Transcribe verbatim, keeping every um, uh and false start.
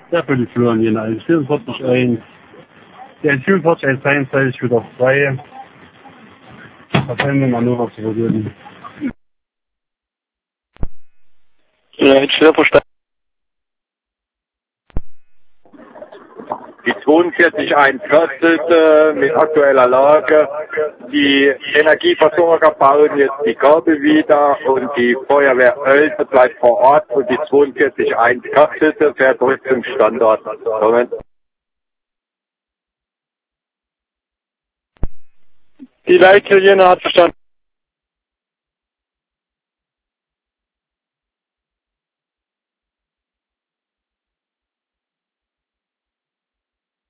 Ja, für die Flören hier, eins vierundvierzig eins. Die eins vierundvierzig eins dreiundzwanzig wird auf frei. Das Ende mal nur noch zu vergeben. Ja, jetzt schwer verstanden. Die zweiundvierzig eins Köstelte mit aktueller Lage. Die Energieversorger bauen jetzt die Kabel wieder und die Feuerwehr Oelde bleibt vor Ort und die zweiundvierzig eins Köstelte fährt zurück zum Standort. Moment. Die Leitlinie hat verstanden.